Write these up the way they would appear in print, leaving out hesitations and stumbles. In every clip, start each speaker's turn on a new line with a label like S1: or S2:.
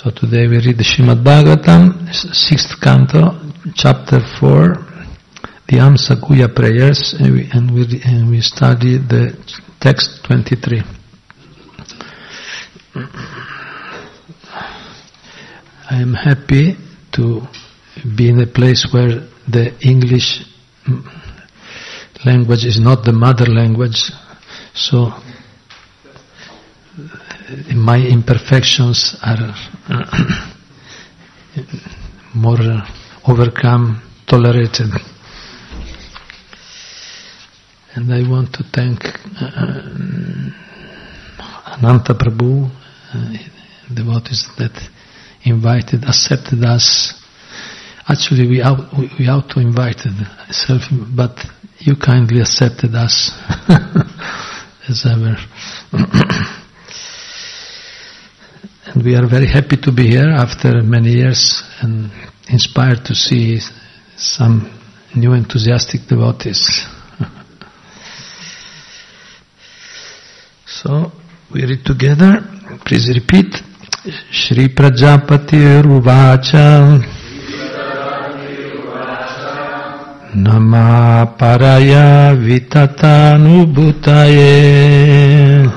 S1: So today we read the Srimad Bhagavatam, 6th canto, chapter 4, the Amsakuya prayers, and we study the text 23. I am happy to be in a place where the English language is not the mother language, so my imperfections are more overcome, tolerated. And I want to thank Ananta Prabhu, devotees that accepted us. Actually, we auto-invited ourselves, but you kindly accepted us as ever. And we are very happy to be here after many years and inspired to see some new enthusiastic devotees. So, we read together. Please repeat. Shri Prajapati Uvacha Nama Paraya Vitata Nubhutaye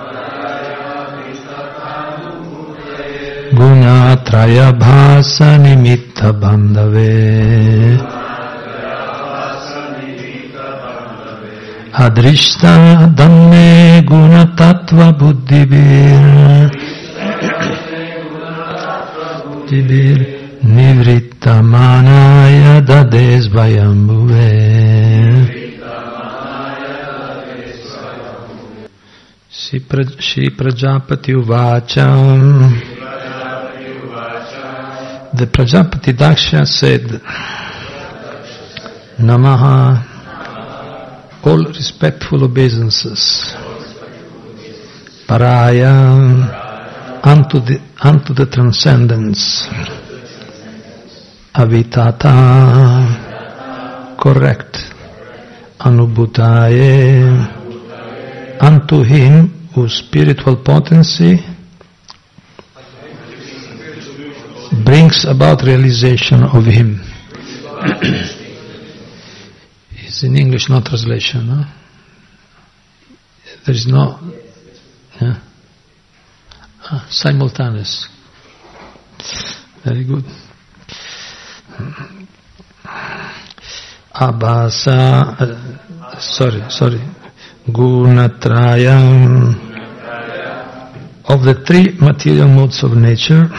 S1: Gunatraya Bhasa Nimitta Bandhave Adrishta Dhamme Gunatattva Buddhivir Nivritta Manaya Dades Vayambhuve Shri Prajapati Uvacha. The Prajapati Daksha said, Namaha, all respectful obeisances, Paraya, unto the transcendence, Avitata, correct, Anubhutaye, unto him whose spiritual potency brings about realization of him. It's in English, no translation. No? There is no simultaneous. Very good. Abhasa, sorry. Gunatrayam, of the three material modes of nature.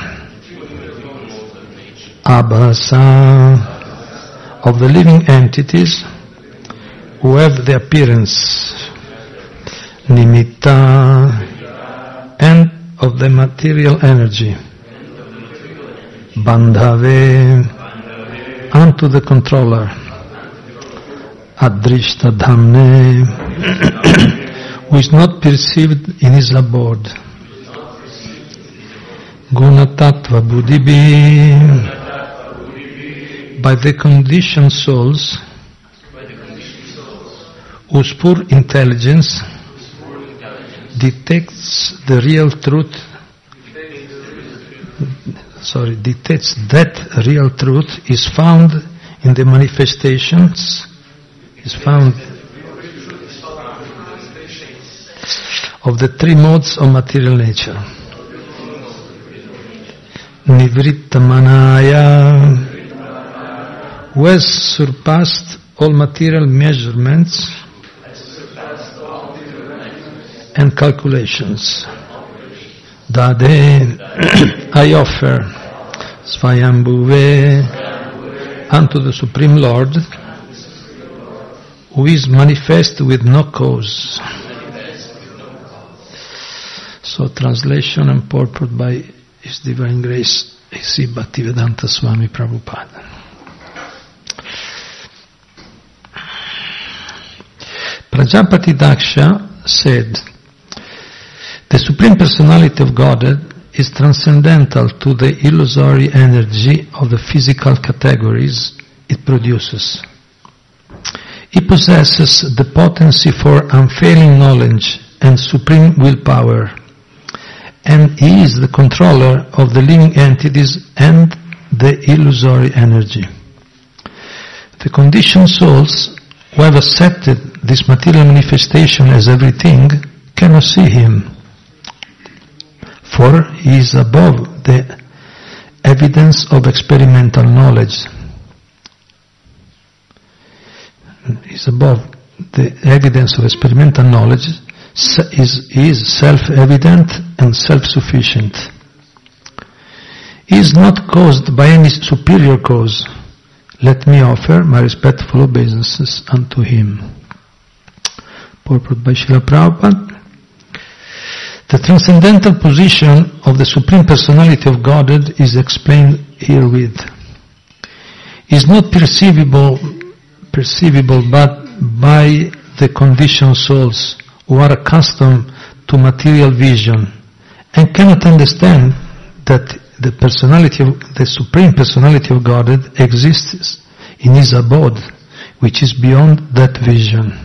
S1: Abhasa, of the living entities who have the appearance, Nimitta, and of the material energy, Bandhave, unto the controller, Adrishta Dhamme, who is not perceived in his abode, Gunatattva Buddhibhi, by the conditioned souls whose poor intelligence detects the real truth, detects that real truth is found in the manifestations, is found of the three modes of material nature. Nivritta Manaya, who has surpassed all material measurements and calculations. Dade, I offer Svayambhuve unto the Supreme Lord, who is manifest with no cause. So translation and purport by His Divine Grace A.C. Bhaktivedanta Swami Prabhupada. Prajapati Daksha said, the Supreme Personality of Godhead is transcendental to the illusory energy of the physical categories it produces. It possesses the potency for unfailing knowledge and supreme willpower, and he is the controller of the living entities and the illusory energy. The conditioned souls who have accepted this material manifestation as everything cannot see him, for he is above the evidence of experimental knowledge. He is above the evidence of experimental knowledge, is self-evident and self-sufficient. He is not caused by any superior cause. Let me offer my respectful obeisances unto him. Purport by Srila Prabhupada. The transcendental position of the Supreme Personality of Godhead is explained herewith. It is not perceivable but by the conditioned souls who are accustomed to material vision and cannot understand that the Supreme Personality of Godhead exists in his abode, which is beyond that vision.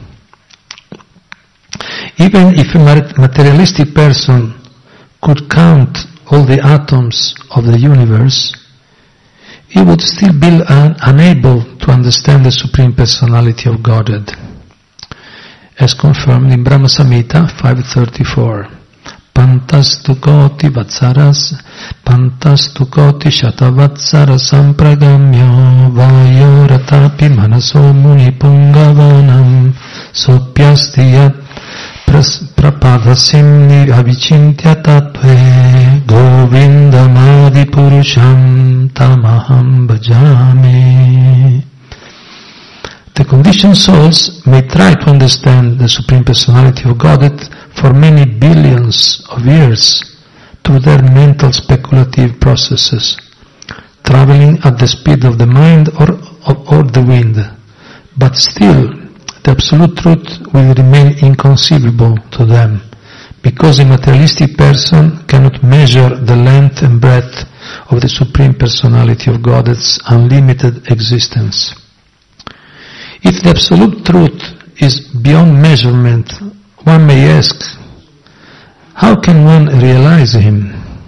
S1: Even if a materialistic person could count all the atoms of the universe, he would still be unable to understand the Supreme Personality of Godhead, as confirmed in Brahma Samhita 534. Pantastu koti vatsaras, pantastu koti shatavatsara sampragamyo, vayo ratapi manaso muni pungavanam, sopyastiyat prapadhasimni avicintya tatve, govindamadi purusham tamaham bhajami. The conditioned souls may try to understand the Supreme Personality of Godhead for many billions of years through their mental speculative processes, traveling at the speed of the mind or the wind, but still the absolute truth will remain inconceivable to them, because a materialistic person cannot measure the length and breadth of the Supreme Personality of Godhead's unlimited existence. If the absolute truth is beyond measurement, one may ask, how can one realize him?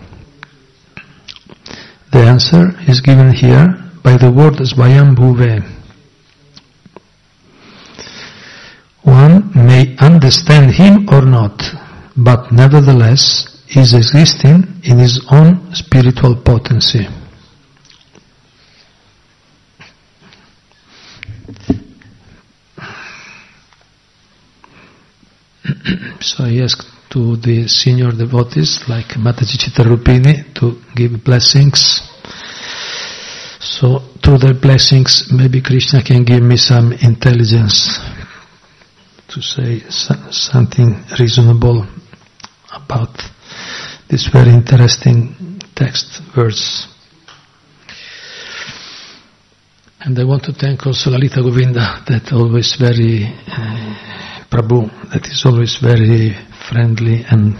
S1: The answer is given here by the word Svayambhuve. One may understand him or not, but nevertheless is existing in his own spiritual potency. So he asked to the senior devotees like Mataji Chitarupini to give blessings. So through their blessings, maybe Krishna can give me some intelligence to say something reasonable about this very interesting text, verse. And I want to thank also Lalita Govinda, that always very Prabhu, that is always very friendly and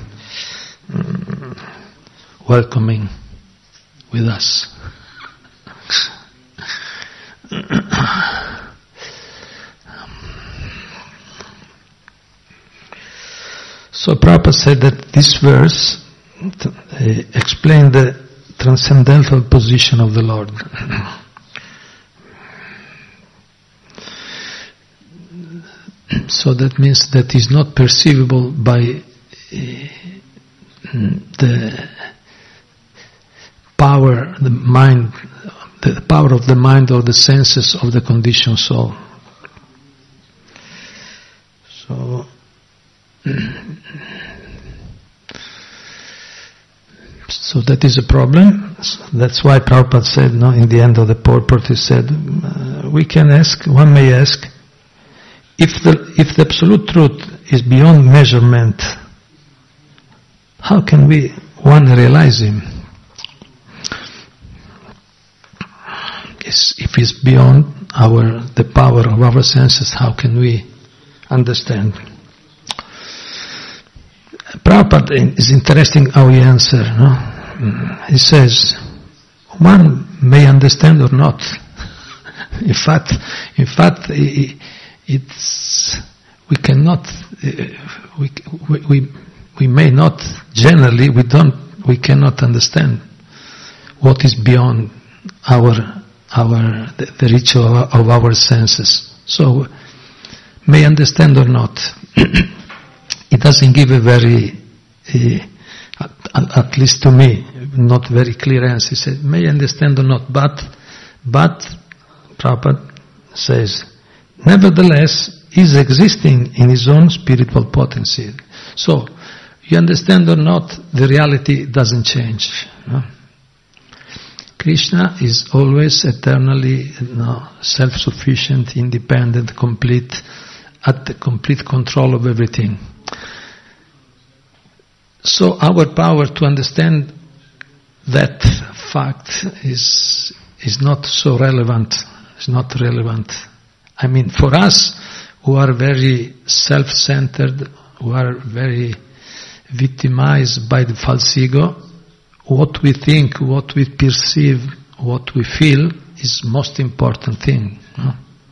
S1: welcoming with us. So Prabhupada said that this verse explained the transcendental position of the Lord. So that means that is not perceivable by the power, the mind, the power of the mind or the senses of the conditioned soul. So that is a problem. That's why Prabhupada said, no, in the end of the purport, he said, one may ask, if the absolute truth is beyond measurement, how can one realize him? If it's beyond the power of our senses, how can we understand? Prabhupada is interesting how he answers. No? He says, one may understand or not. In fact, we may not, generally, we don't we cannot understand what is beyond the reach of our senses. So, may understand or not, it doesn't give a very, at least to me, not very clear answer. He said, may understand or not, but Prabhupada says, nevertheless, is existing in his own spiritual potency. So, you understand or not, the reality doesn't change. No? Krishna is always eternally self-sufficient, independent, complete, at the complete control of everything. So our power to understand that fact is not so relevant. It's not relevant. I mean, for us who are very self-centered, who are very victimized by the false ego, what we think, what we perceive, what we feel is most important thing. No?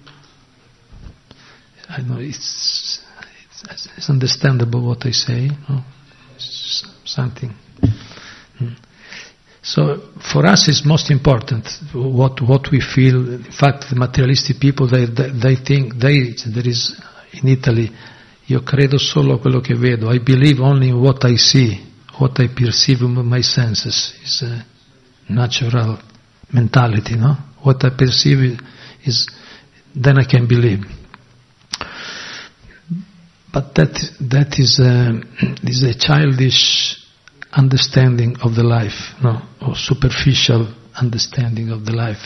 S1: I know it's understandable what I say. No? It's something. So for us it's most important what we feel. In fact, the materialistic people they think there is in Italy. Io credo solo quello che vedo. I believe only in what I see. What I perceive with my senses is a natural mentality, no? What I perceive is, then I can believe. But that is a childish understanding of the life, no? Or superficial understanding of the life.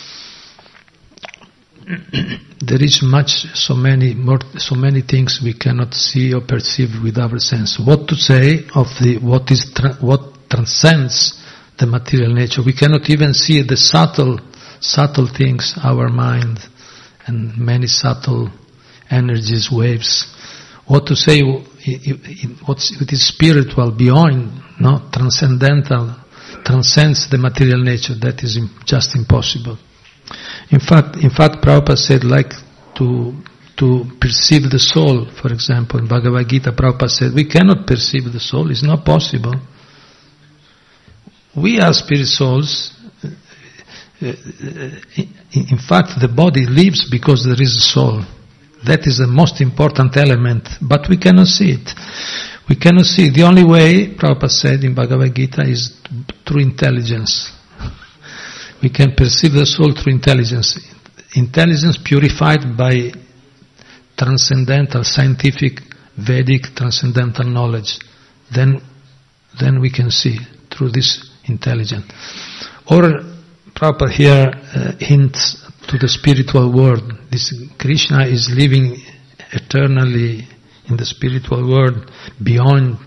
S1: There is so many things we cannot see or perceive with our sense. What to say of what transcends the material nature? We cannot even see the subtle things, our mind, and many subtle energies, waves. What to say? What is spiritual, beyond, no, transcendental, transcends the material nature. That is just impossible. In fact, Prabhupada said, like to perceive the soul, for example, in Bhagavad Gita, Prabhupada said, we cannot perceive the soul, it's not possible. We are spirit souls. In fact, the body lives because there is a soul. That is the most important element, but we cannot see it. We cannot see it. The only way, Prabhupada said in Bhagavad Gita, is through intelligence. We can perceive the soul through intelligence. Intelligence purified by transcendental, scientific, Vedic, transcendental knowledge. Then we can see through this intelligence. Or Prabhupada here hints to the spiritual world. This Krishna is living eternally in the spiritual world beyond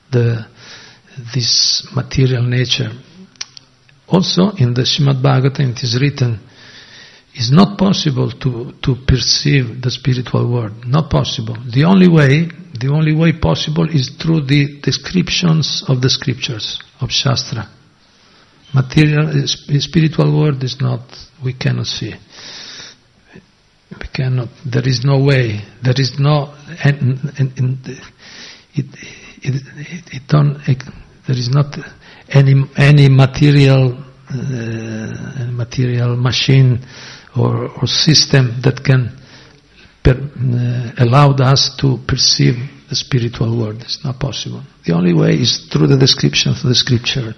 S1: this material nature. Also, in the Srimad Bhagavatam it is written, it's not possible to perceive the spiritual world. Not possible. The only way possible is through the descriptions of the scriptures, of Shastra. Material, spiritual world is not, we cannot see. We cannot, there is no way, there is no, there is not any material machine or system that can allow us to perceive the spiritual world. It's not possible. The only way is through the description of the scripture.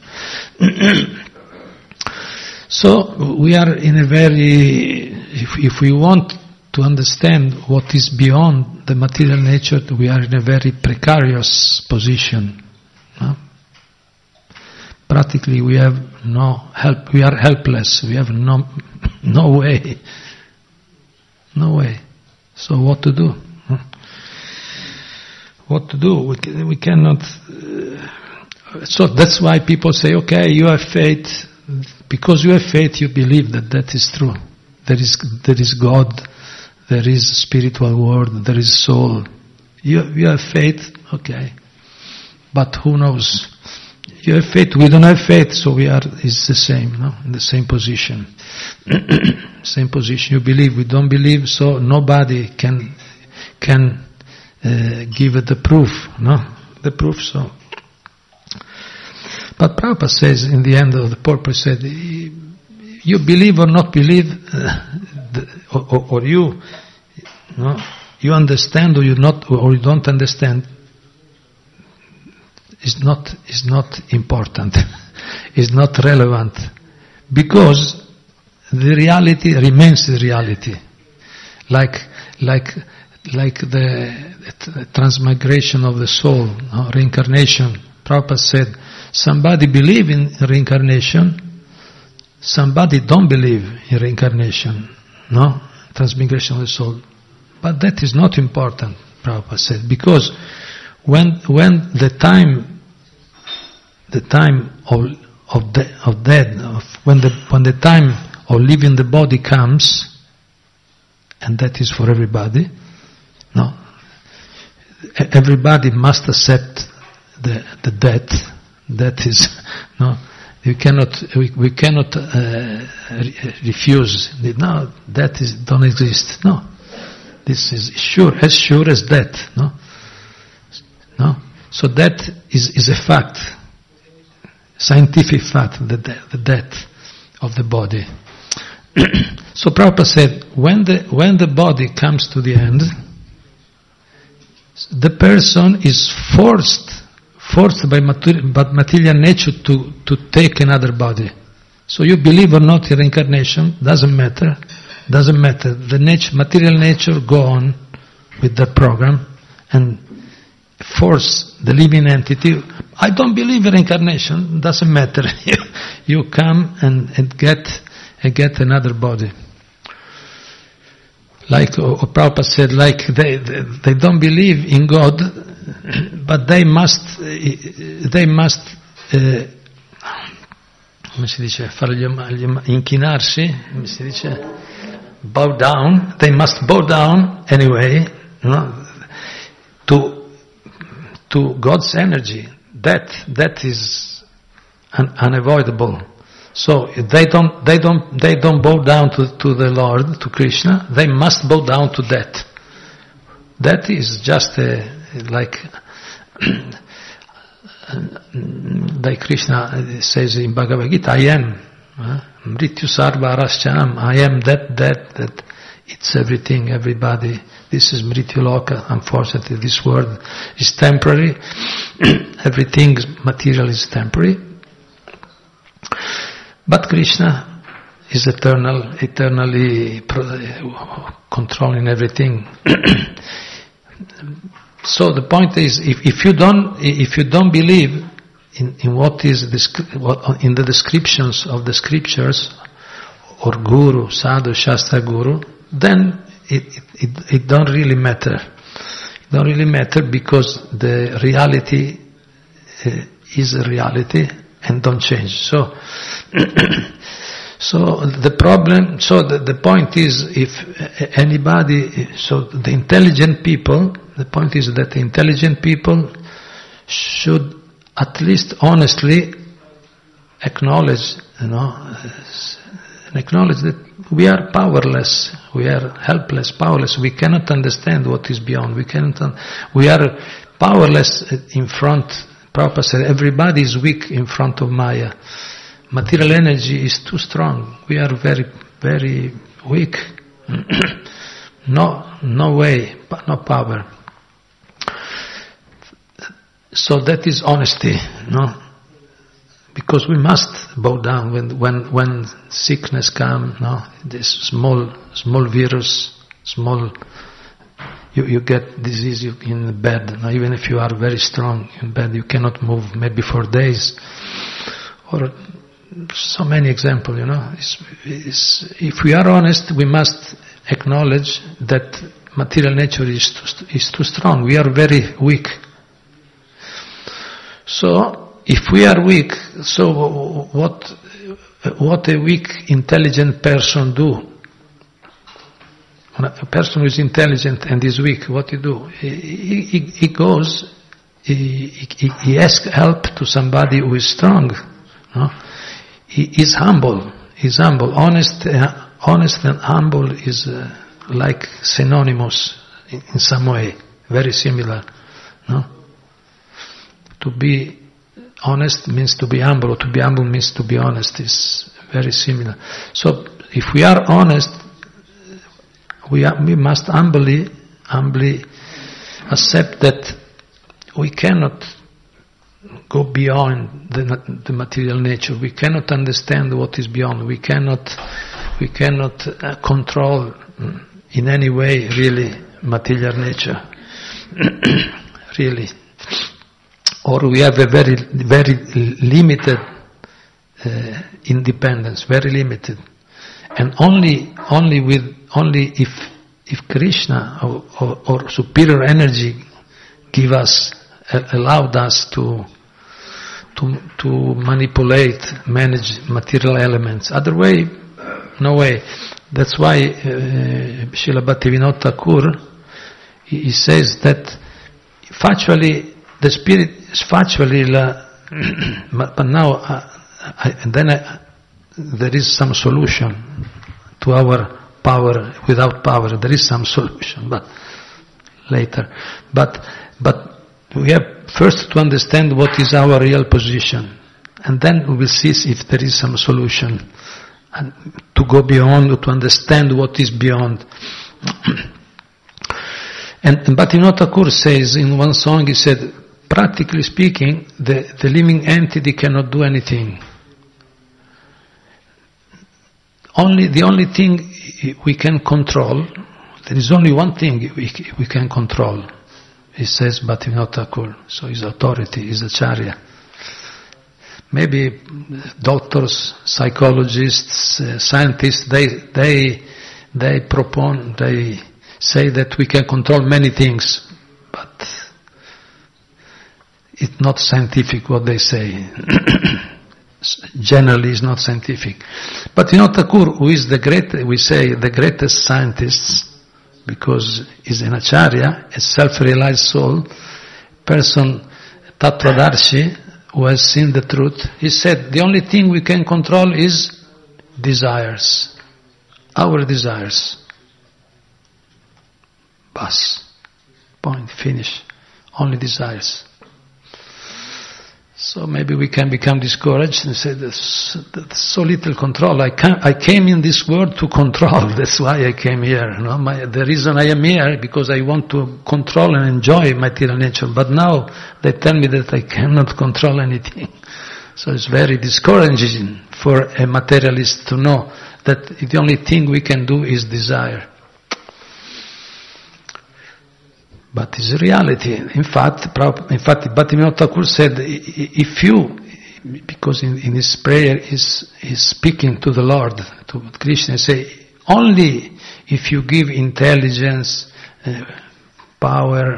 S1: So we are in a very, if we want to understand what is beyond the material nature, we are in a very precarious position. No? Practically we have no help, we are helpless, we have no way. No way. So what to do? What to do? We cannot... so that's why people say, okay, you have faith. Because you have faith, you believe that is true. There is God, there is spiritual world, there is soul. You have faith, okay. But who knows? You have faith, we don't have faith, so it's the same, no? In the same position. Same position. You believe, we don't believe, so nobody can give it the proof, no? The proof, so. But Prabhupada says in the end of the purpose, said, you believe or not believe, or you understand or you don't understand, is not important, is not relevant, because the reality remains the reality. Like the transmigration of the soul, reincarnation. Prabhupada said, somebody believe in reincarnation, somebody don't believe in reincarnation, transmigration of the soul. But that is not important, Prabhupada said, because when the time of death, when the time of leaving the body comes, and that is for everybody, everybody must accept the death. That is, we cannot refuse. No, that don't exist. No, this is as sure as death. No. So that is a fact, scientific fact. The death of the body. So Prabhupada said, when the body comes to the end, the person is forced by material nature to take another body. So you believe or not in reincarnation, doesn't matter. The material nature go on with the program and force the living entity. I don't believe in reincarnation, doesn't matter. You come and get another body. Like Prabhupada said, like they don't believe in God, but they must come si dice, inchinarsi, come si dice, bow down. They must bow down anyway, to God's energy. That is unavoidable. So they don't bow down to the Lord, to Krishna. They must bow down to that. That is just like Krishna says in Bhagavad Gita, I am Mrityu Sarva Araschanam. I am that. It's everything, everybody. This is Mrityu Loka. Unfortunately, this world is temporary. Everything material is temporary. But Krishna is eternally controlling everything. So the point is, if you don't believe in what is in the descriptions of the scriptures, or Guru, Sadhu, Shastra Guru, then it don't really matter. It don't really matter, because the reality is a reality and don't change. So the point is, if anybody, so the intelligent people, the point is that the intelligent people should at least honestly acknowledge, acknowledge that we are powerless, we are helpless, powerless. We cannot understand what is beyond. We are powerless in front. Prabhupada said, everybody is weak in front of Maya. Material energy is too strong. We are very, very weak. No way, no power. So that is honesty, because we must bow down when sickness comes. This small virus, you get disease in the bed. Even if you are very strong in bed, you cannot move maybe for days. Or so many examples, if we are honest, we must acknowledge that material nature is too strong. We are very weak. So, if we are weak, so what a weak, intelligent person do? A person who is intelligent and is weak, what he do? He goes, he asks help to somebody who is strong. He is humble. He's humble. Honest and humble is like synonymous in some way, very similar. To be honest means to be humble, or to be humble means to be honest. Is very similar. So if we are honest, we must humbly accept that we cannot go beyond the material nature. We cannot understand what is beyond. We cannot control in any way really material nature. Really. Or we have a very, very limited independence, very limited. And only if Krishna or superior energy allowed us to manipulate, manage material elements. Otherwise, no way. That's why Srila Bhaktivinoda Thakur, he says that factually the spirit is factually, but now there is some solution to our power. Without power, there is some solution, but later. But we have first to understand what is our real position, and then we will see if there is some solution, and to go beyond, or to understand what is beyond. And Bhaktivinoda Thakur says in one song, he said, practically speaking, the living entity cannot do anything. The only thing we can control, there is only one thing we can control. He says Bhaktivinoda Thakur. So his authority, his acharya. Maybe doctors, psychologists, scientists, they say that we can control many things, but it's not scientific what they say. Generally, it's not scientific. But Thakur, who is the greatest scientist, because he's an acharya, a self-realized soul, person, Tattvadarshi, who has seen the truth, he said, the only thing we can control is desires. Our desires. Bas. Point. Finish. Only desires. So maybe we can become discouraged and say, that's so little control. I came in this world to control. That's why I came here. The reason I am here, because I want to control and enjoy material nature. But now they tell me that I cannot control anything. So it's very discouraging for a materialist to know that the only thing we can do is desire. But it's reality. In fact, Bhaktivinoda Thakur said, if you, because in his prayer he's speaking to the Lord, to Krishna, say, only if you give intelligence, power,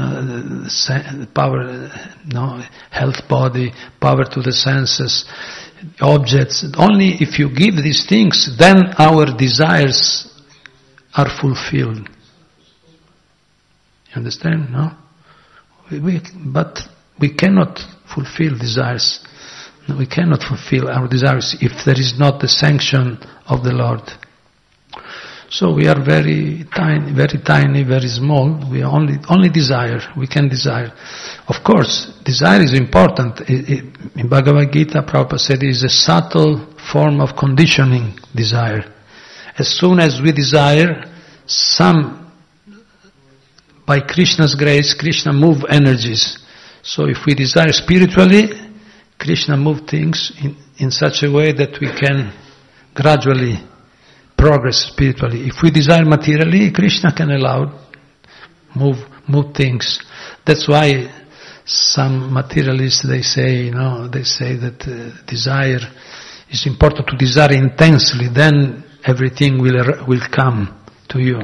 S1: health body, power to the senses, objects, only if you give these things, then our desires are fulfilled. Understand? No? But we cannot fulfill desires. We cannot fulfill our desires if there is not the sanction of the Lord. So we are very tiny, very small. We only desire. We can desire. Of course, desire is important. In Bhagavad Gita, Prabhupada said it is a subtle form of conditioning desire. As soon as we desire by Krishna's grace, Krishna move energies. So if we desire spiritually, Krishna move things in such a way that we can gradually progress spiritually. If we desire materially, Krishna can allow move things. That's why some materialists they say that desire is important to desire intensely. Then everything will come to you.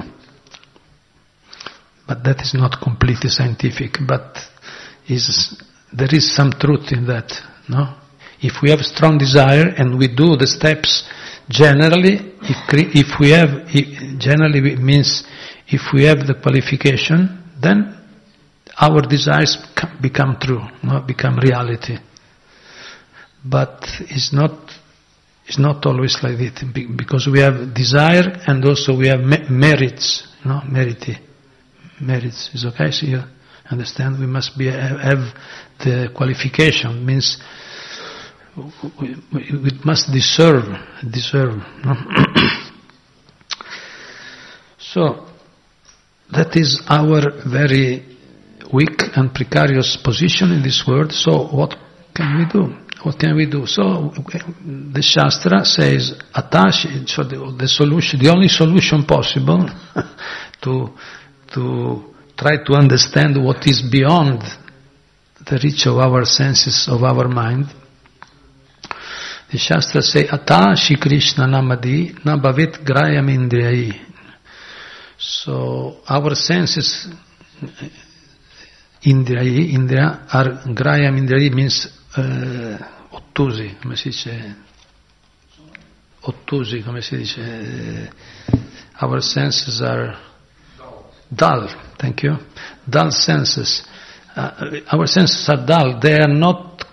S1: But that is not completely scientific, but there is some truth in that, no? If we have strong desire and we do the steps generally, if we have the qualification, then our desires become true, no? Become reality. But it's not always like that, because we have desire and also we have merits, no? Merits is okay. So Understand? We must have the qualification. Means we must deserve. No? So that is our very weak and precarious position in this world. So what can we do? What can we do? So the Shastra says, attach. So the solution, the only solution possible to try to understand what is beyond the reach of our senses, of our mind. The Shastra say, Ata Shri Krishna Namadi na bhavet grayam indriyai. So our senses, Indriya are grayam indriyai means ottusi, come si dice? Ottusi, come si dice? Our senses are dull, thank you. Dull senses. Our senses are dull. They are not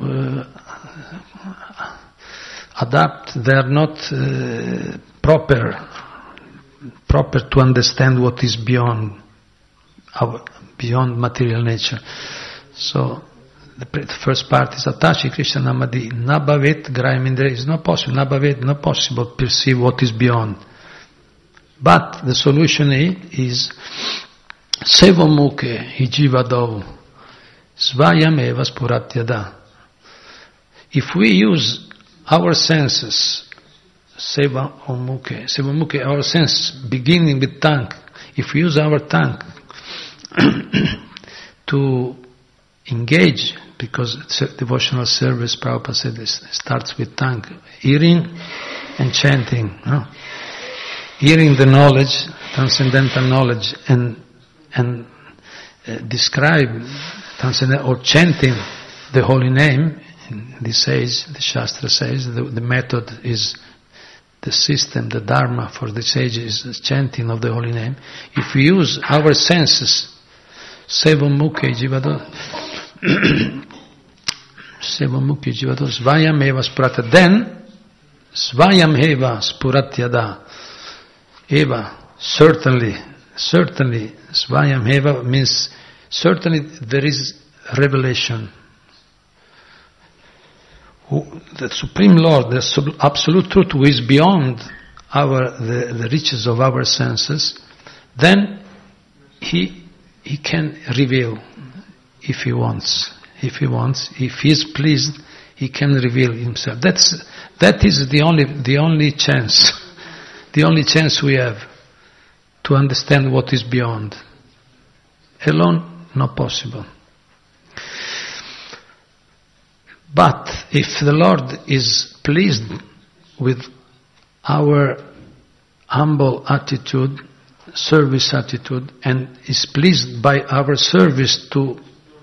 S1: they are not proper to understand what is beyond material nature. So the first part is Atashi Krishna Namadi. Nabhavet grayam indriya. It's not possible. Nabhavet, not possible to perceive what is beyond. But the solution is Sevamukhe hijivadau svayam eva spuratyada. If we use our senses, Sevamukhe, our senses, beginning with tongue, if we use our tongue to engage, because devotional service, Prabhupada said this, starts with tongue, hearing and chanting, no? Hearing the knowledge, transcendental knowledge, and describe transcendental, or chanting the holy name. This says, the Shastra says, the method is, the system, the dharma for the sage is the chanting of the holy name. If we use our senses, Sevamukhe jivado, svayam eva spuratyada, then svayam eva spuratyada. Eva, certainly, svayam eva means certainly there is revelation. The Supreme Lord, the Absolute Truth, who is beyond the reaches of our senses, then He can reveal if He wants. If He is pleased, He can reveal Himself. That is the only chance. The only chance we have to understand what is beyond. Alone, not possible. But if the Lord is pleased with our humble attitude, service attitude, and is pleased by our service to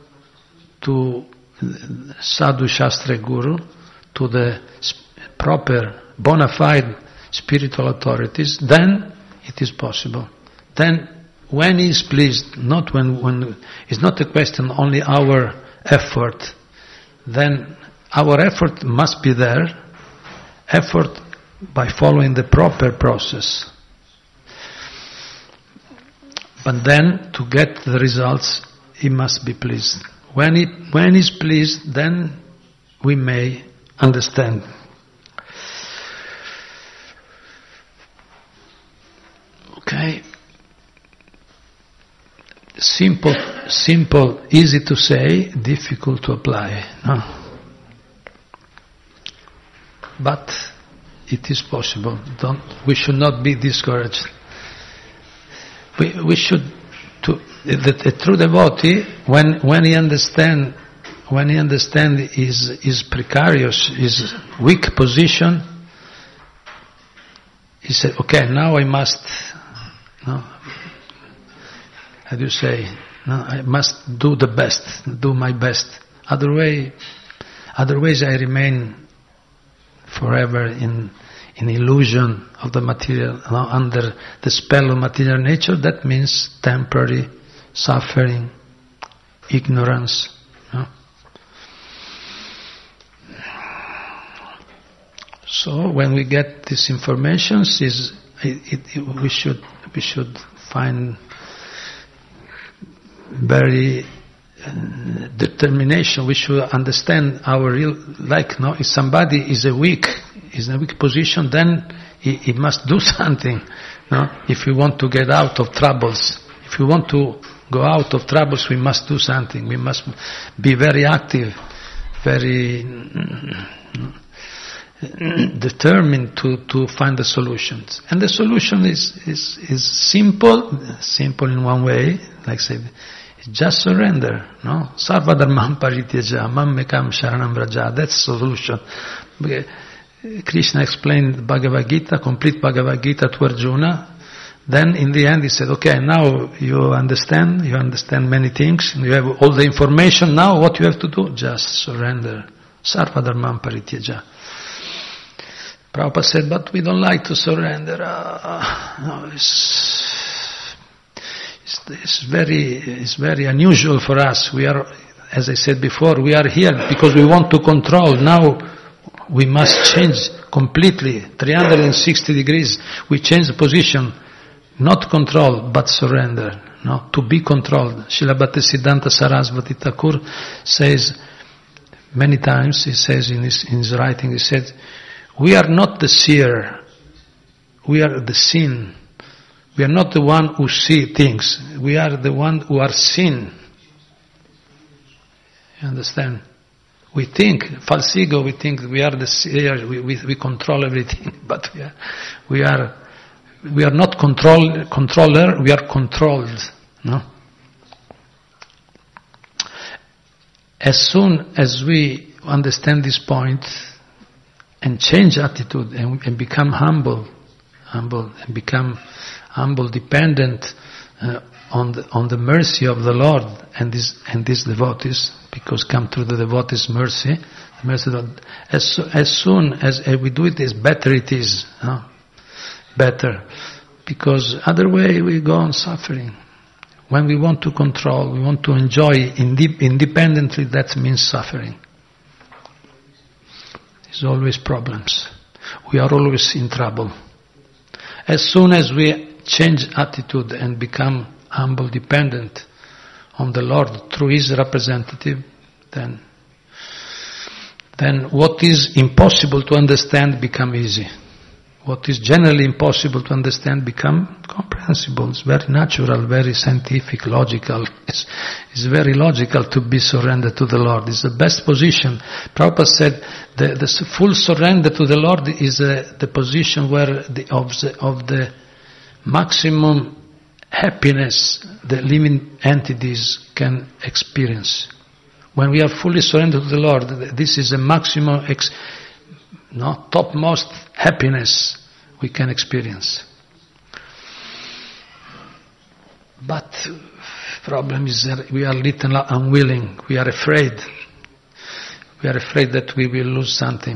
S1: Sadhu Shastra Guru, to the proper, bona fide spiritual authorities, then it is possible. Then, when He is pleased, not when it's not a question only our effort, then our effort must be there, effort by following the proper process. But then, to get the results, He must be pleased. When He's pleased, then we may understand. Okay? Simple, easy to say, difficult to apply. No? But it is possible. We should not be discouraged. We should. The true devotee, when he understand his precarious, his weak position, he said, "Okay, now I must." No, how do you say? No, I must do the best, do my best. Otherwise I remain forever in illusion of the material, under the spell of material nature. That means temporary suffering, ignorance. No? So when we get these informations, we should find very determination. We should understand our real, if somebody is in a weak position, then he must do something. No? If we want to get out of troubles, if we want to go out of troubles, we must do something. We must be very active, very determined to find the solutions. And the solution is simple in one way, like say, just surrender, no? Sarva dharmam parityaja, mammekam sharanam vraja. That's the solution. Krishna explained Bhagavad Gita, complete Bhagavad Gita to Arjuna. Then in the end he said, okay, now you understand many things, you have all the information, now what you have to do? Just surrender. Sarva dharmam parityaja. Prabhupada said, but we don't like to surrender. No, it's very unusual for us. We are, as I said before, we are here because we want to control. Now we must change completely, 360 degrees. We change the position, not control, but surrender. No, to be controlled. Srila Bhaktisiddhanta Sarasvati Thakur says many times. He says in his writing, he said, "We are not the seer. We are the seen. We are not the one who see things. We are the one who are seen." You understand? We think, false ego, we think we are the seer, we control everything, but we are not controller, we are controlled. No? As soon as we understand this point and change attitude and become humble and become humble, dependent on the mercy of the Lord and these devotees, because come through the devotees' mercy, the mercy of the Lord. As soon as we do it, better it is. No? Better. Because other way we go on suffering. When we want to control, we want to enjoy independently, that means suffering. There's always problems. We are always in trouble. As soon as we change attitude and become humble, dependent on the Lord through His representative, then what is impossible to understand become easy. What is generally impossible to understand become comprehensible. It's very natural, very scientific, logical. It's very logical to be surrendered to the Lord. It's the best position. Prabhupada said the full surrender to the Lord is the position where of the maximum happiness the living entities can experience. When we are fully surrendered to the Lord, this is a maximum topmost happiness we can experience. But problem is that we are little unwilling. We are afraid. We are afraid that we will lose something.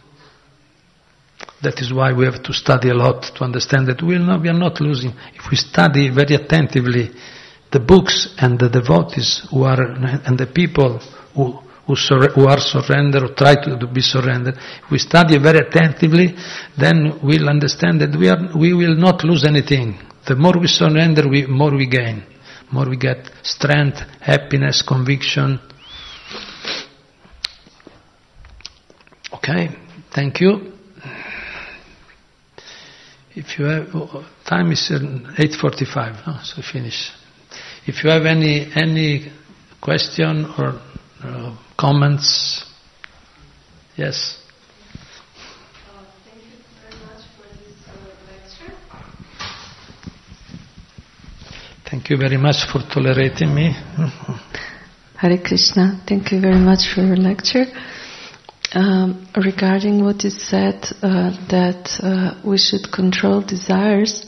S1: That is why we have to study a lot to understand that we are not losing. If we study very attentively the books and the devotees and the people who are surrendered or try to be surrendered, if we study very attentively, then we'll understand that we will not lose anything. The more we surrender, more we gain. More we get strength, happiness, conviction. Okay, thank you. If you have, time is 8:45, so finish. If you have any question or comments, yes.
S2: Thank you very much for this lecture.
S1: Thank you very much for tolerating me.
S2: Hare Krishna, thank you very much for your lecture. Regarding what you said, that we should control desires,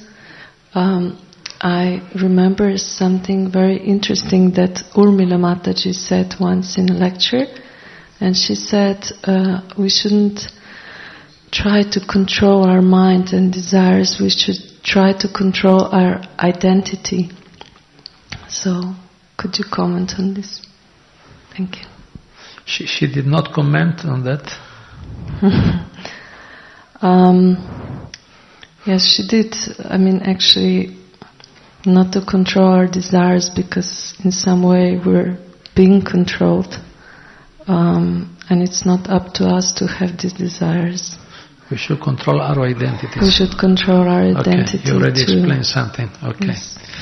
S2: I remember something very interesting that Urmila Mataji said once in a lecture, and she said we shouldn't try to control our mind and desires, we should try to control our identity. So, could you comment on this? Thank you.
S1: She did not comment on that.
S2: Yes, she did. I mean, actually, not to control our desires because in some way we're being controlled, and it's not up to us to have these desires.
S1: We should control our identities.
S2: We should control our identity.
S1: Okay, you already explained something. Okay.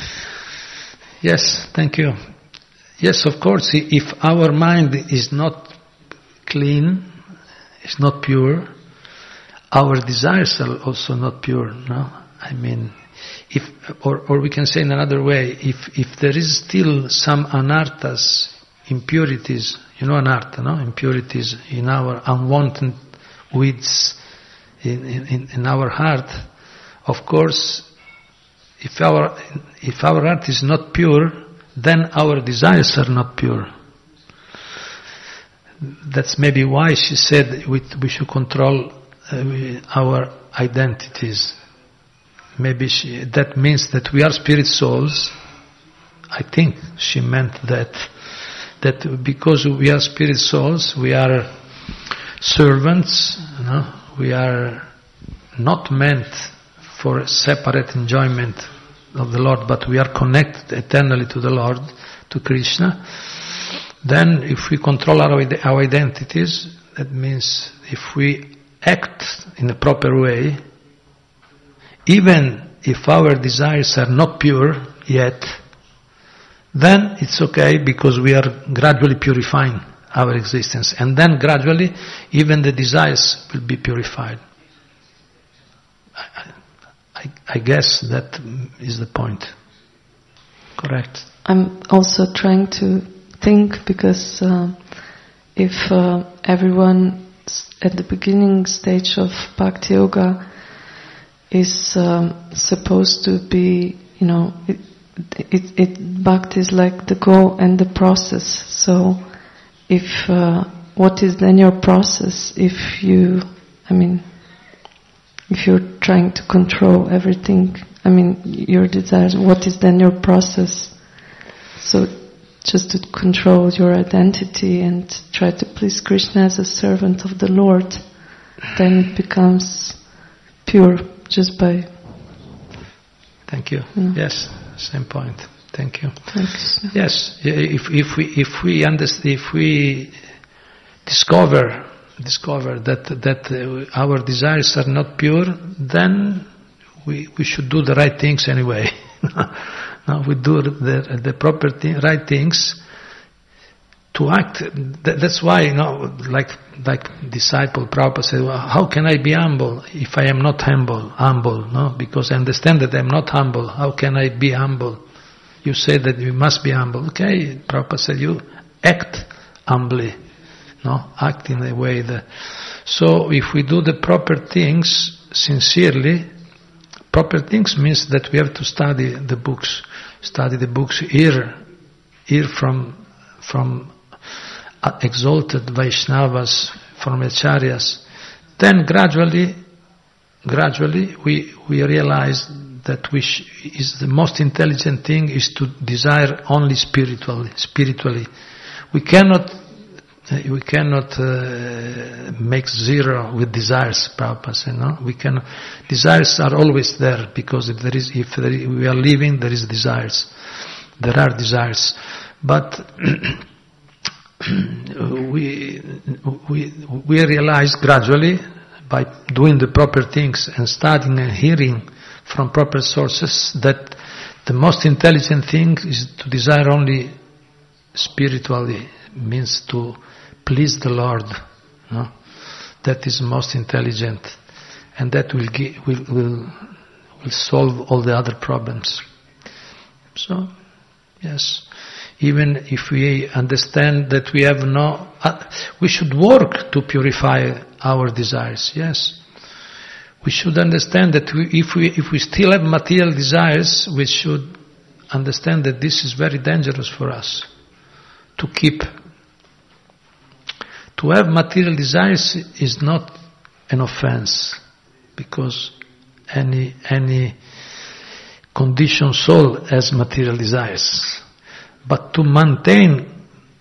S1: Yes, thank you. Yes, of course, if our mind is not clean, is not pure, our desires are also not pure, no? I mean, or we can say in another way, if there is still some anarthas, impurities, you know anartha, no? Impurities in our unwanted weeds in our heart, of course, if our heart is not pure, then our desires are not pure. That's maybe why she said we should control our identities. Maybe that means that we are spirit souls. I think she meant that because we are spirit souls, we are servants, you know? We are not meant for separate enjoyment of the Lord, but we are connected eternally to the Lord, to Krishna. Then if we control our identities, that means if we act in a proper way, even if our desires are not pure yet, then it's okay because we are gradually purifying our existence. And then gradually even the desires will be purified. I guess that is the point. Correct.
S2: I'm also trying to think because if everyone at the beginning stage of Bhakti Yoga is supposed to be, you know, Bhakti is like the goal and the process. So if what is then your process if you're trying to control everything, your desires, what is then your process? So just to control your identity and try to please Krishna as a servant of the Lord, then it becomes pure just by...
S1: Thank you. Yes, same point. Thank you.
S2: Thanks.
S1: Yes, if we discover that our desires are not pure, then we should do the right things anyway. No, we do the proper right things to act. That's why, like disciple Prabhupada said, well, how can I be humble if I am not humble? No, because I understand that I am not humble. How can I be humble? You say that you must be humble. Okay, Prabhupada said, you act humbly. No, act in a way that. So if we do the proper things sincerely, proper things means that we have to study the books, hear from exalted Vaishnavas, from Acharyas. Then gradually we realize that is the most intelligent thing is to desire only spiritually. We cannot make zero with desires, Prabhupada said, no? Desires are always there, because if we are living, there is desires. There are desires. But we realize gradually, by doing the proper things and studying and hearing from proper sources, that the most intelligent thing is to desire only spiritually, means to please the Lord. No? That is most intelligent, and that will solve all the other problems. So, yes, even if we understand that we have we should work to purify our desires. Yes, we should understand that if we still have material desires, we should understand that this is very dangerous for us to keep. To have material desires is not an offense, because any conditioned soul has material desires. But to maintain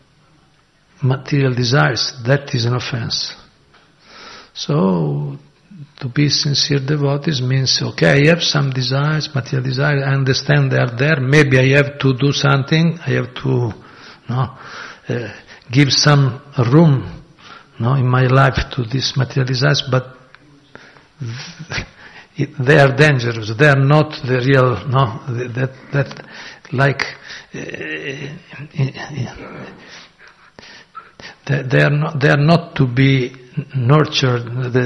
S1: material desires, that is an offense. So To be sincere devotees means, okay, I have some desires, material desires, I understand they are there, maybe I have to do something, I have to give some room in my life to these material desires, but they are dangerous, they are not the real, that like, they are not to be nurtured,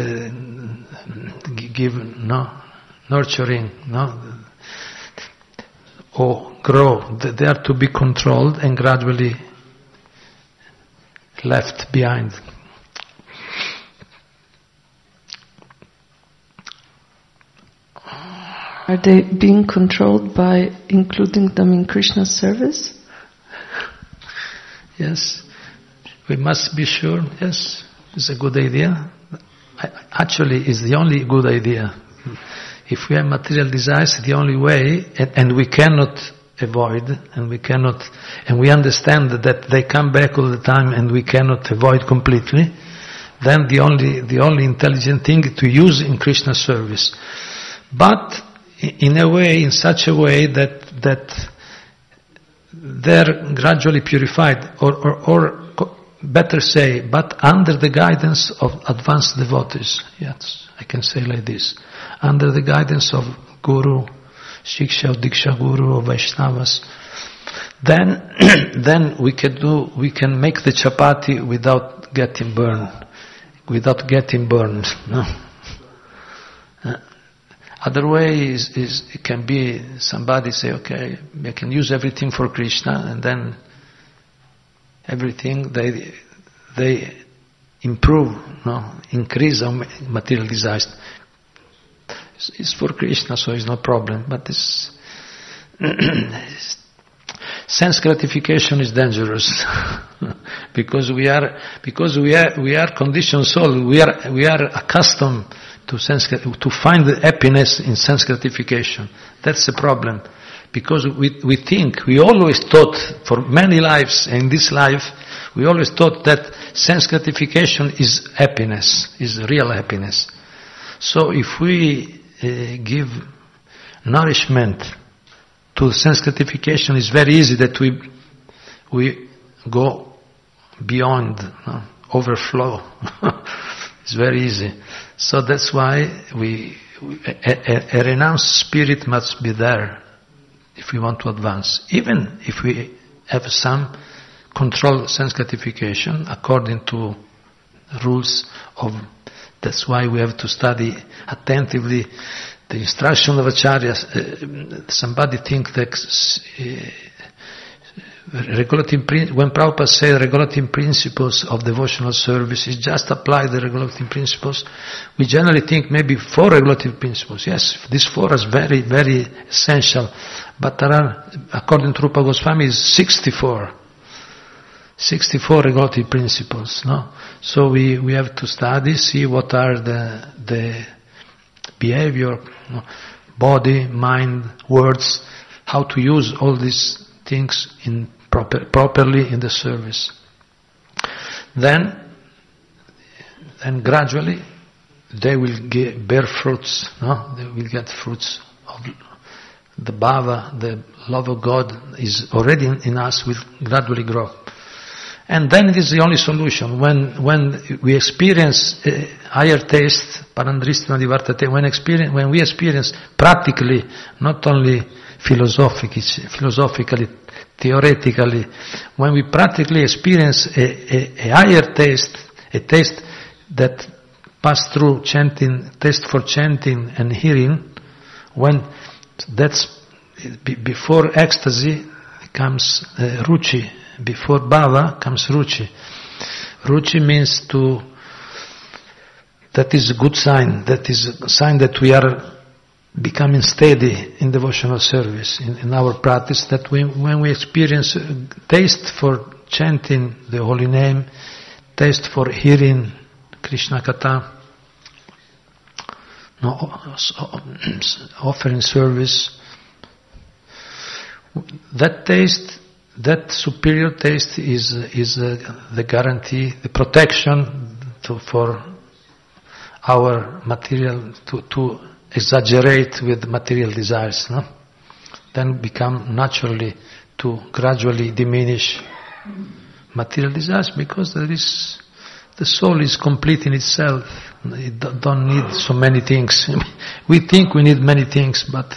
S1: given, nurturing, or grow. They are to be controlled and gradually left behind.
S2: Are they being controlled by including them in Krishna's service?
S1: Yes, we must be sure. Yes, it's a good idea. Actually, it's the only good idea. If we have material desires, the only way, and we cannot avoid, and we understand that they come back all the time, and we cannot avoid completely, then the only intelligent thing to use in Krishna's service. But in a way, in such a way that they're gradually purified, or better say, but under the guidance of advanced devotees. Yes, I can say like this. Under the guidance of Guru, Shiksha, or Diksha Guru, or Vaishnavas. Then we can make the chapati without getting burned. No? Other way is it can be somebody say, okay, I can use everything for Krishna, and then everything they improve, increase our material desires. It's for Krishna, so it's no problem. But this sense gratification is dangerous because we are conditioned soul. We are accustomed to find the happiness in sense gratification. That's the problem. Because we always thought, for many lives, in this life, we always thought that sense gratification is happiness, is real happiness. So if we give nourishment to sense gratification, it's very easy that we go beyond, overflow. It's very easy. So that's why a renounced spirit must be there if we want to advance. Even if we have some controlled sense gratification according to rules of, that's why we have to study attentively the instruction of Acharyas. Somebody think that when Prabhupada said regulative principles of devotional service, is just apply the regulative principles. We generally think maybe 4 regulative principles. Yes, these 4 are very, very essential. But there are, according to Rupa Goswami, is 64 regulative principles. No, so we have to study, see what are the behavior, body, mind, words, how to use all these things properly in the service. Then gradually they will bear fruits. They will get fruits of the bhava, the love of God is already in us, will gradually grow. And then it is the only solution. When we experience higher taste, parandristhana divartate, when we experience practically, not only philosophically, theoretically, when we practically experience a higher taste, a taste that pass through chanting, taste for chanting and hearing, when that's before ecstasy comes ruchi, before bhava comes ruchi. Ruchi means that is a good sign, that is a sign that we are becoming steady in devotional service, in our practice, that when we experience taste for chanting the holy name, taste for hearing Krishna Katha, offering service, that taste, that superior taste is the guarantee, the protection for our material, to exaggerate with material desires, no? Then become naturally to gradually diminish material desires, because the soul is complete in itself. It don't need so many things. We think we need many things, but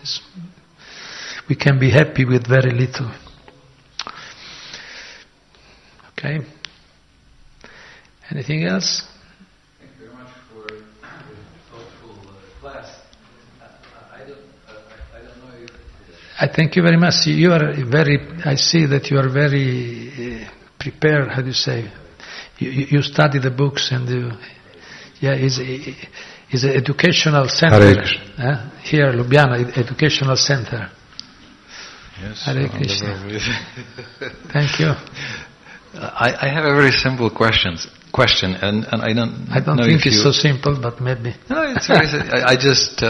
S1: we can be happy with very little. Okay? Anything else?
S3: Thank you very much for the thoughtful class. I don't know if...
S1: I thank you very much. You are I see that you are very prepared, how do you say? You study the books and it's an educational center. Here, Ljubljana, educational center.
S3: Yes.
S1: Hare Krishna. Thank you.
S3: I have a very simple question, and I don't know
S1: think it's so simple, but maybe.
S3: No, it's very. I just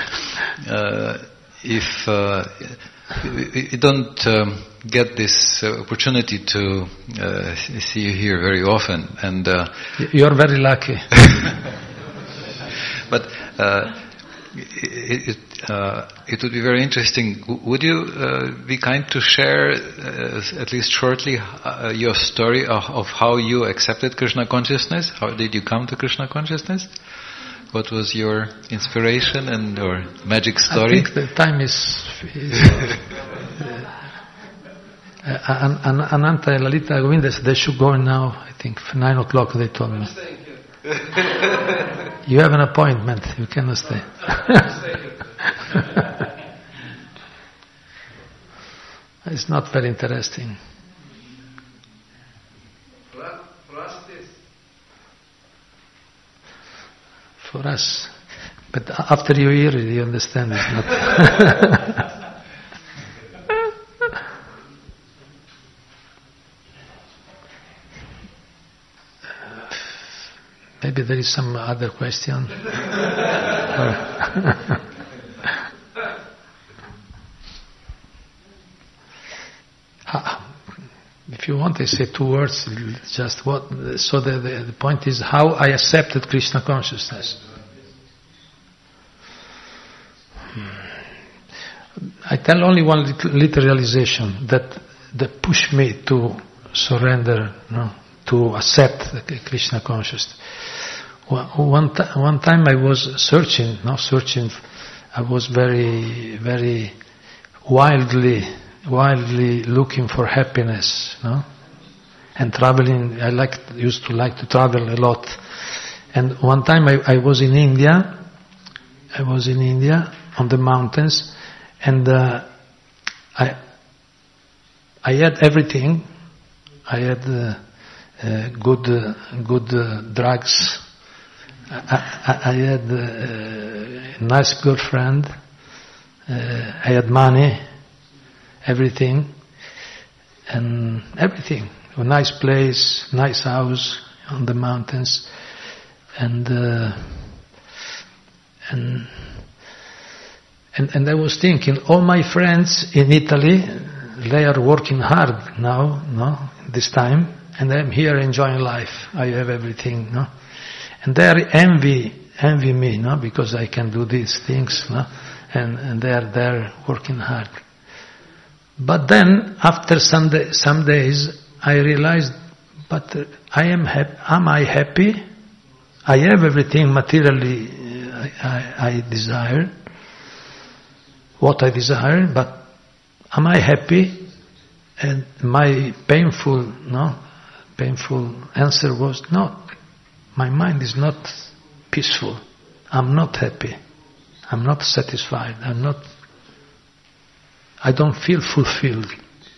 S3: if you don't get this opportunity to see you here very often, and
S1: you're very lucky.
S3: But it would be very interesting. Would you be kind to share, at least shortly, your story of how you accepted Krishna consciousness? How did you come to Krishna consciousness? What was your inspiration and or magic story?
S1: I think the time is Ananta and Lalita Govinda, they should go now. I think 9 o'clock they told me. You have an appointment. You cannot stay. It's not very interesting. For us. But after you hear it, you understand it's not. Maybe there is some other question. If you want, I say 2 words. Just what. So the point is how I accepted Krishna consciousness. I tell only one little realization that pushed me to surrender, to accept the Krishna consciousness. One time I was searching. I was very, very wildly looking for happiness, and traveling. I used to like to travel a lot. And one time I was in India. On the mountains, and I had everything. I had good drugs. I had a nice girlfriend. I had money, everything, and everything. A nice place, nice house on the mountains, and I was thinking, all my friends in Italy, they are working hard now, this time, and I'm here enjoying life. I have everything, and they envy me, because I can do these things, and they are there working hard. But then, after some days, I realized, but am I happy? I have everything materially I desire. What I desire, but am I happy? And my painful answer was no. My mind is not peaceful. I'm not happy. I'm not satisfied. I don't feel fulfilled.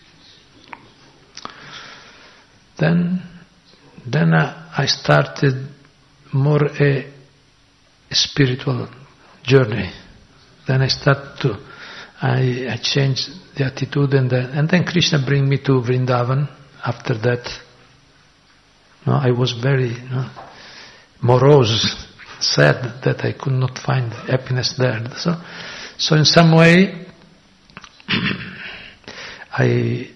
S1: Then I started more a spiritual journey. Then I changed the attitude, and then Krishna bring me to Vrindavan. After that, I was very morose, sad that I could not find happiness there. So in some way, I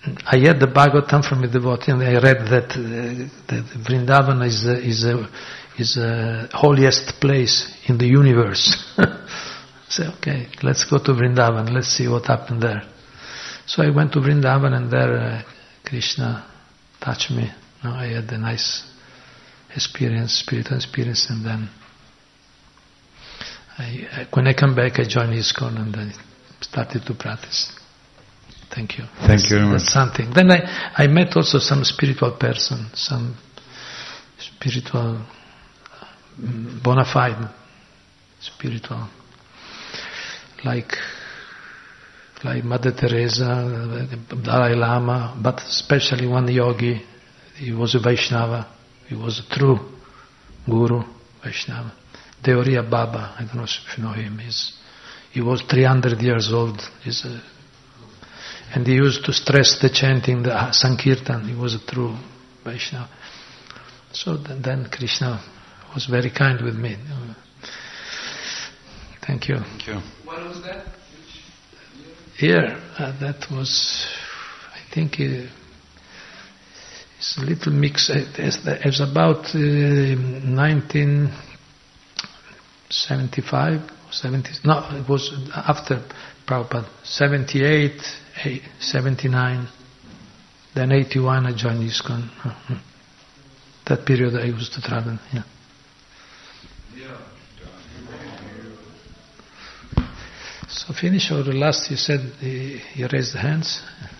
S1: had the Bhagavatam from a devotee, and I read that Vrindavan is holiest place in the universe. Say, okay, let's go to Vrindavan, let's see what happened there. So I went to Vrindavan, and there Krishna touched me. I had a nice experience, spiritual experience, and then when I come back, I joined ISKCON and I started to practice. Thank you.
S3: Thank you very much.
S1: That's something. Then I met also some spiritual person, some spiritual, bona fide spiritual, like Mother Teresa, Dalai Lama, but especially one yogi. He was a Vaishnava. He was a true guru, Vaishnava. Deoria Baba, I don't know if you know him. He was 300 years old. And he used to stress the chanting, the Sankirtan. He was a true Vaishnava. So then Krishna was very kind with me. Thank you.
S3: Thank you.
S4: What was that?
S1: Here, that was, I think, it's a little mix. It's about 1975, 70. No, it was after Prabhupada. 78, 79, then 81 I joined ISKCON. That period I used to travel. Yeah. So finish or the last you said you raised the hands?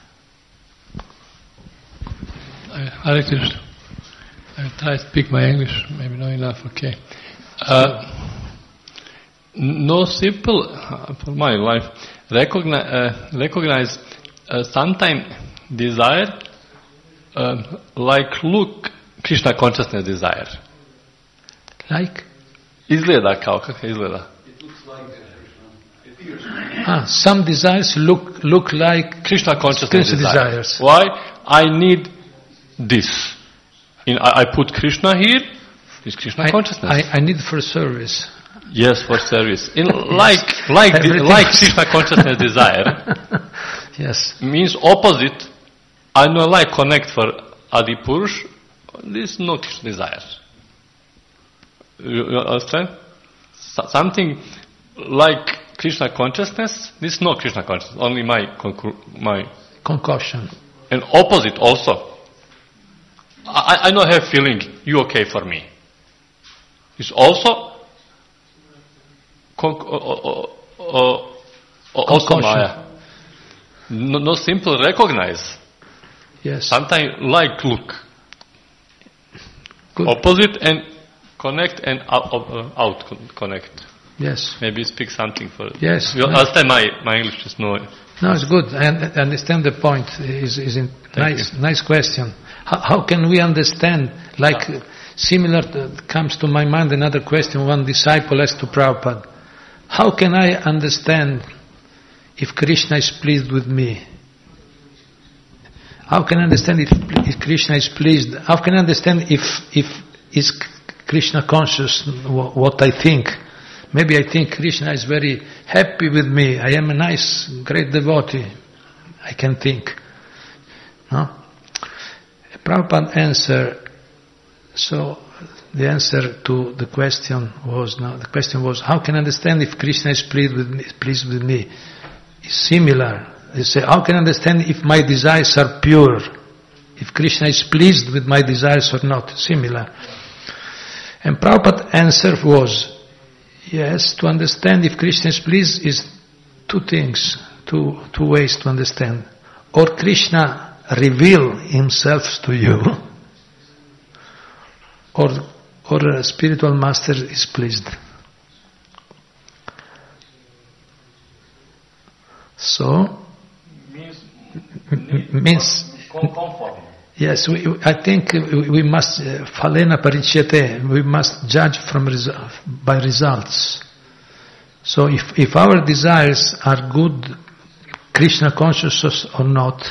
S4: Hare Krishna. I will try to speak my English, maybe not enough, okay. No simple, for my life, recognize sometimes desire like look Krishna consciousness desire.
S1: Like?
S4: Izgleda kao, kako izgleda?
S1: Some desires look like
S4: Krishna consciousness
S1: desires.
S4: Why? I need this. I put Krishna here. It's Krishna consciousness.
S1: I need for service.
S4: Yes, for service. Like Krishna consciousness desire.
S1: Yes.
S4: Means opposite. I don't like connect for Adi Purush. This is no Krishna desire. You understand? Something like Krishna consciousness. This is not Krishna consciousness. Only my
S1: concoction.
S4: And opposite also. I don't have feeling you okay for me. It's also also Maya. No simple recognize.
S1: Yes.
S4: Sometimes like look.
S1: Good.
S4: Opposite and connect and out connect.
S1: Yes.
S4: Maybe speak something for it.
S1: Yes.
S4: You understand my English is no.
S1: No, it's good. I understand the point. Nice question. How can we understand? Similar comes to my mind another question. One disciple asked to Prabhupada, how can I understand if Krishna is pleased with me? How can I understand if Krishna is pleased? How can I understand if is Krishna conscious what I think? Maybe I think Krishna is very happy with me. I am a nice, great devotee. I can think. No? Prabhupada answer. So the answer to the question was how can I understand if Krishna is pleased with me? It's similar. They say, how can I understand if my desires are pure? If Krishna is pleased with my desires or not? Similar. And Prabhupada's answer was, yes, to understand if Krishna is pleased is two things, two ways to understand. Or Krishna reveal himself to you, or a spiritual master is pleased. So means
S4: conform.
S1: Yes, I think we must phalena parichyate. We must judge by results. So if our desires are good, Krishna consciousness or not,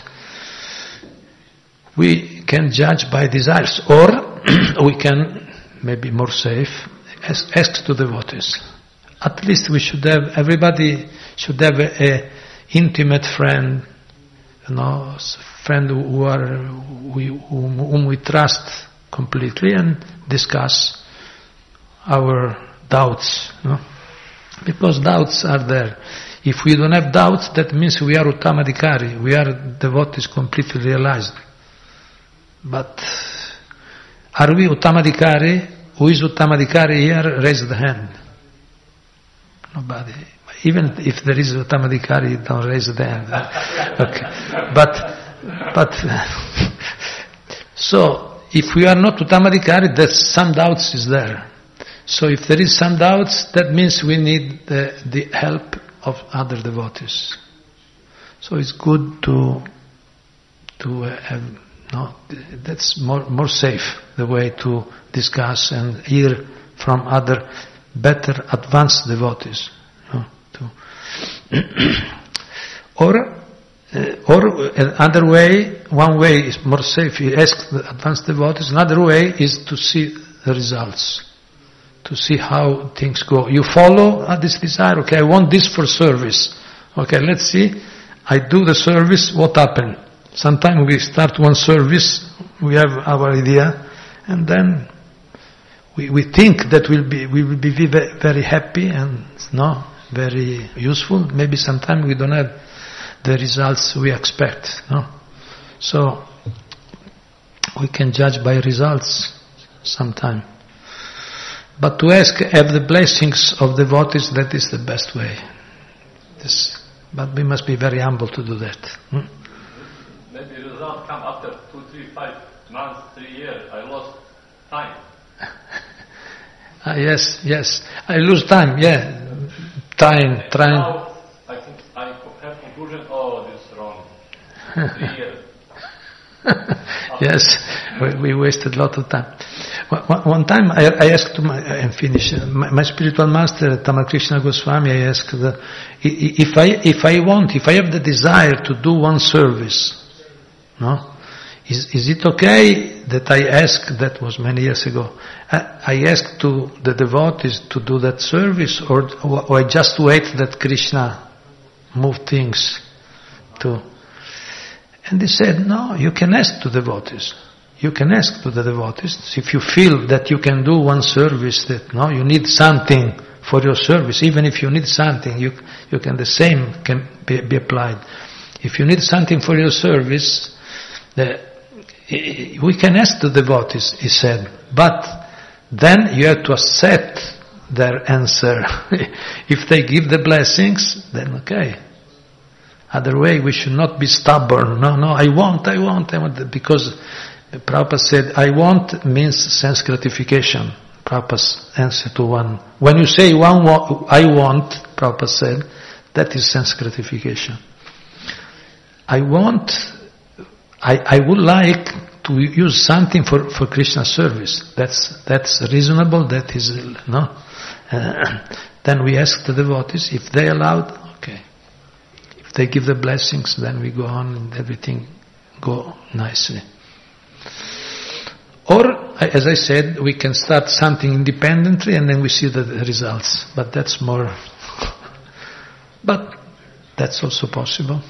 S1: we can judge by desires, or we can, maybe more safe, ask to devotees. At least everybody should have a intimate friend, friend whom we trust completely, and discuss our doubts, no? Because doubts are there. If we don't have doubts, that means we are Uttamadhikari, we are devotees completely realized. But are we Uttamadhikari? Who is Uttamadhikari here? Raise the hand. Nobody. Even if there is Uttamadhikari, don't raise the hand. Okay. But so if we are not Uttamadhikari, there's some doubts is there. So if there is some doubts, that means we need the help of other devotees. So it's good to have, no, that's more safe, the way to discuss and hear from other better advanced devotees. No, or another way, one way is more safe, you ask the advanced devotees, another way is to see the results. To see how things go. You follow this desire, okay, I want this for service. Okay, let's see, I do the service, what happened? Sometimes we start one service, we have our idea, and then we think that we will be very happy and very useful. Maybe sometimes we don't have the results we expect. No? So we can judge by results sometimes. But to ask, have the blessings of devotees, that is the best way. But we must be very humble to do that.
S4: Maybe the result come after 2, 3, 5 months, 3 years. I lost time.
S1: Yes. I lose time, yeah. Time.
S4: Now I think I have conclusion, this is wrong. 3 years.
S1: Yes, we wasted a lot of time. One time I asked my spiritual master, Tamakrishna Goswami, I asked, if I have the desire to do one service, no? Is it okay that I ask, that was many years ago, I ask to the devotees to do that service, or I just wait that Krishna move things to... And they said, no, you can ask to devotees. You can ask to the devotees. If you feel that you can do one service, that you need something for your service, even if you need something, you can, the same can be applied. If you need something for your service, we can ask the devotees, he said, but then you have to accept their answer. If they give the blessings, then okay. Other way, we should not be stubborn. No, I want, because Prabhupada said, I want means sense gratification. Prabhupada's answer to one. When you say I want, Prabhupada said, that is sense gratification. I would like to use something for Krishna service. That's reasonable, that is, then we ask the devotees, if they allowed, okay. If they give the blessings, then we go on and everything go nicely. Or, as I said, we can start something independently and then we see the results. But that's more... But that's also possible.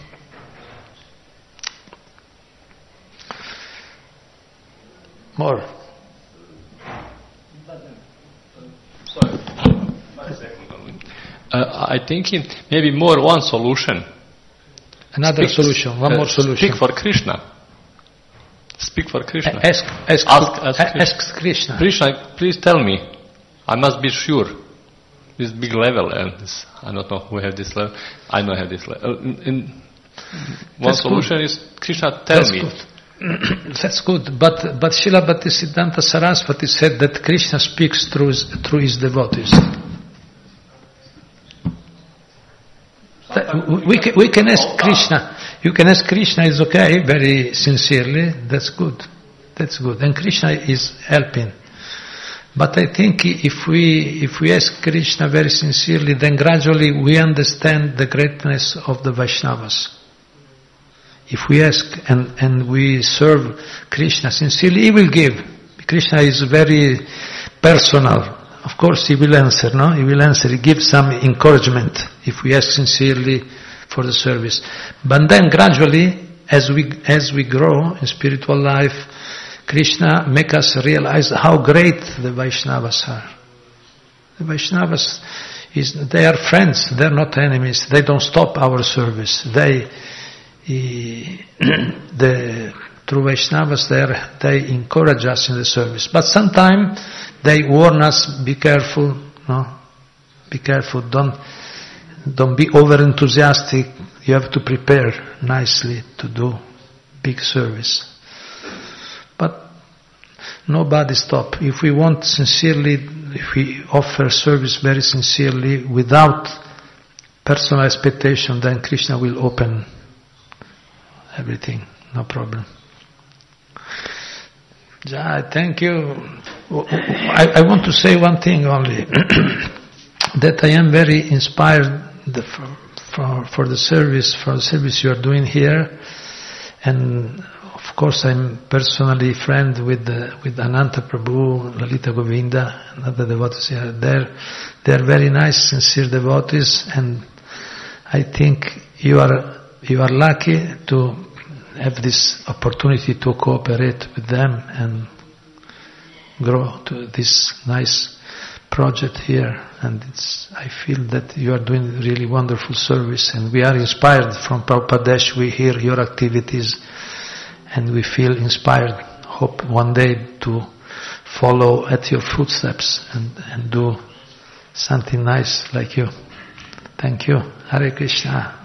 S1: More.
S4: I think maybe more one solution.
S1: Another solution, one more solution.
S4: Speak for Krishna. Speak for Krishna.
S1: Ask Krishna.
S4: Krishna, please tell me. I must be sure. This big level, and this, I don't know who have this level. I don't have this level. One solution is Krishna, tell me.
S1: Good. That's good. But Srila Bhaktisiddhanta Saraswati said that Krishna speaks through his devotees. We can ask Krishna. You can ask Krishna, it's okay, very sincerely. That's good. And Krishna is helping. But I think if we ask Krishna very sincerely, then gradually we understand the greatness of the Vaishnavas. If we ask and we serve Krishna sincerely, he will give. Krishna is very personal. Of course he will answer, no? He will answer, he gives some encouragement if we ask sincerely for the service. But then gradually, as we grow in spiritual life, Krishna make us realize how great the Vaishnavas are. The Vaishnavas, they are friends, they are not enemies. They don't stop our service. The true Vaishnavas, they encourage us in the service. But sometimes they warn us, be careful, no? Be careful, don't be over-enthusiastic. You have to prepare nicely to do big service. But nobody stop. If we want sincerely, if we offer service very sincerely, without personal expectation, then Krishna will open everything, no problem. Jai, thank you. I want to say one thing only, that I am very inspired for the service you are doing here, and of course I'm personally friend with Ananta Prabhu, Lalita Govinda, and other devotees here. They are very nice, sincere devotees, and I think you are lucky to have this opportunity to cooperate with them and grow to this nice project here. And I feel that you are doing really wonderful service, and we are inspired from Prabhupada. We hear your activities and we feel inspired. Hope one day to follow at your footsteps and do something nice like you. Thank you. Hare Krishna.